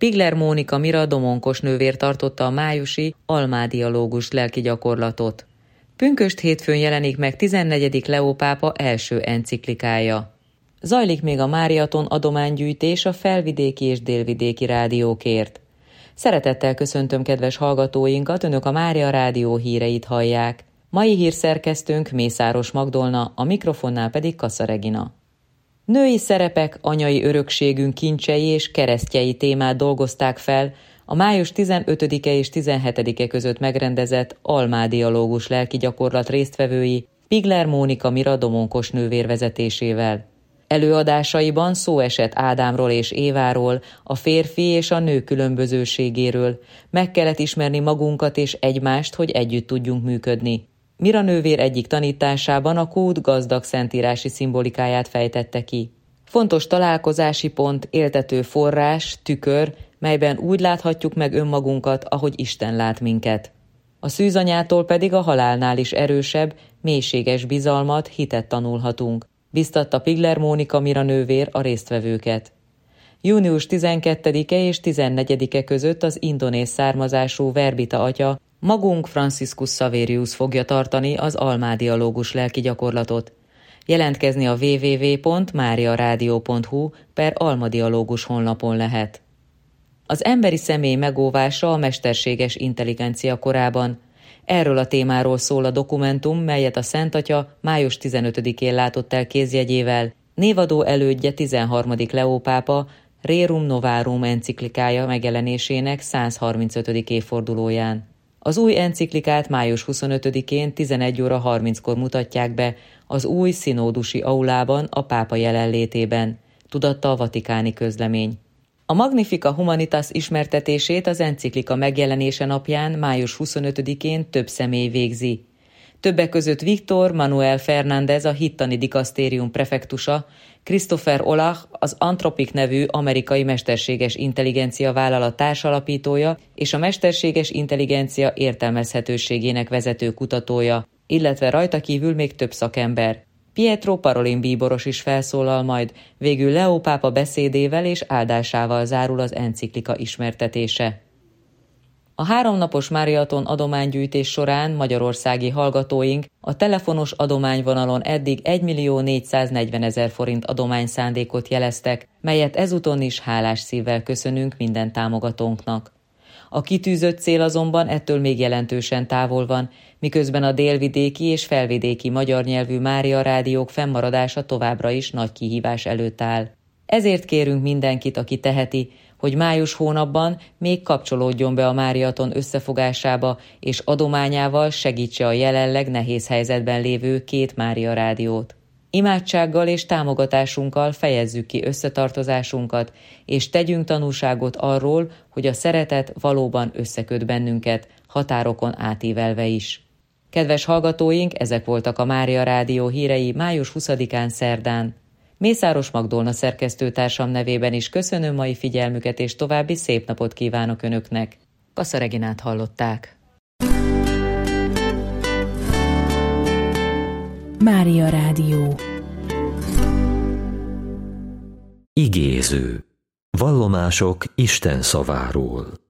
Pigler Mónika Mira domonkos nővér tartotta a májusi almádialógus lelki gyakorlatot. Pünkösd hétfőn jelenik meg 14. Leó pápa első enciklikája. Zajlik még a Máriaton adománygyűjtés a felvidéki és délvidéki rádiókért. Szeretettel köszöntöm kedves hallgatóinkat, Önök a Mária Rádió híreit hallják. Mai hírszerkesztőnk Mészáros Magdolna, a mikrofonnál pedig Kassa Regina. Női szerepek, anyai örökségünk kincsei és keresztjei témát dolgozták fel a május 15-e és 17-e között megrendezett almádialógus lelki gyakorlat résztvevői Pigler Mónika Mira domonkos nővér vezetésével. Előadásaiban szó esett Ádámról és Éváról, a férfi és a nő különbözőségéről. Meg kellett ismerni magunkat és egymást, hogy együtt tudjunk működni. Mira nővér egyik tanításában a kód gazdag szentírási szimbolikáját fejtette ki. Fontos találkozási pont, éltető forrás, tükör, melyben úgy láthatjuk meg önmagunkat, ahogy Isten lát minket. A szűzanyától pedig a halálnál is erősebb, mélységes bizalmat, hitet tanulhatunk, biztatta Pigler Mónika Mira nővér a résztvevőket. Június 12-e és 14-e között az indonéz származású Verbita atya, magunk Franciscus Xaverius fogja tartani az almádialógus lelki gyakorlatot. Jelentkezni a www.mariaradio.hu/almadialógus honlapon lehet. Az emberi személy megóvása a mesterséges intelligencia korában. Erről a témáról szól a dokumentum, melyet a Szent Atya május 15-én látott el kézjegyével, névadó elődje 13. Leó pápa Rerum Novarum enciklikája megjelenésének 135. évfordulóján. Az új enciklikát május 25-én 11 óra 30-kor mutatják be az új szinódusi aulában a pápa jelenlétében, tudatta a vatikáni közlemény. A Magnificat Humanitas ismertetését az enciklika megjelenése napján május 25-én több személy végzi. Többek között Víctor Manuel Fernández, a hittani dikasztérium prefektusa, Christopher Olach, az Anthropic nevű amerikai mesterséges intelligencia vállalat társalapítója és a mesterséges intelligencia értelmezhetőségének vezető kutatója, illetve rajta kívül még több szakember. Pietro Parolin bíboros is felszólal majd, végül Leó pápa beszédével és áldásával zárul az enciklika ismertetése. A 3 napos Máriaton adománygyűjtés során magyarországi hallgatóink a telefonos adományvonalon eddig 1.440.000 forint adományszándékot jeleztek, melyet ezúton is hálás szívvel köszönünk minden támogatónknak. A kitűzött cél azonban ettől még jelentősen távol van, miközben a délvidéki és felvidéki magyar nyelvű Mária rádiók fennmaradása továbbra is nagy kihívás előtt áll. Ezért kérünk mindenkit, aki teheti, hogy május hónapban még kapcsolódjon be a Máriaton összefogásába, és adományával segítse a jelenleg nehéz helyzetben lévő 2 Mária rádiót. Imádsággal és támogatásunkkal fejezzük ki összetartozásunkat, és tegyünk tanúságot arról, hogy a szeretet valóban összeköt bennünket, határokon átívelve is. Kedves hallgatóink, ezek voltak a Mária Rádió hírei május 20-án szerdán. Mészáros Magdolna szerkesztőtársam nevében is köszönöm mai figyelmüket, és további szép napot kívánok Önöknek. Kassa Reginát hallották. Mária Rádió. Igéző. Vallomások Isten szaváról.